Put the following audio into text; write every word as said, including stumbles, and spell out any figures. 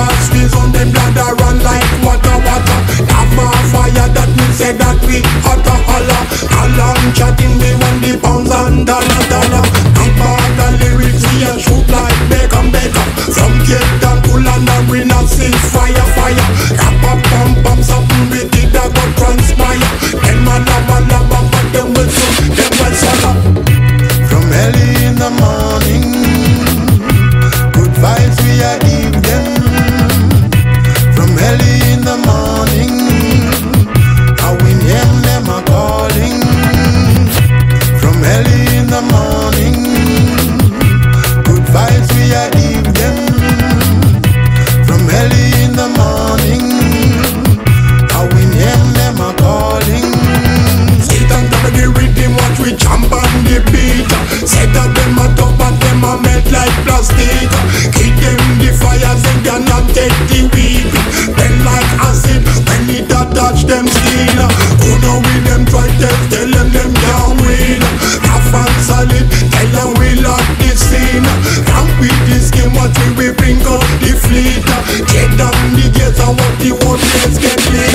pass this on them blood a run like water, water. Have more fire that means say that we hotter, holler. A long chatting we want the pounds and dollar, dollar. Big bag of lyrics we a shoot like bacon, bacon. From Cape Town to London we not see fire, fire. Rap up, bum, bum, something with it that go transpire. Them a lava, lava, but them will soon, them will solo. From early in the morning, good vibes we a give them. From early in the morning, how we name them a calling. From early in the morning, good vibes we a give them. From early in the morning, how we name them a calling. Sit on top of the rhythm, watch we jump on the beat. Set up them a top and them a melt like plastic. Keep them the fires and cannot take the weed. Then like acid when it attach them skin. Who know with them try test, tell them them can't win. Rough and solid, tell them we lock the scene. Come with this game, watch we we bring out the fleet. Take down the gates and what the whole place get lit.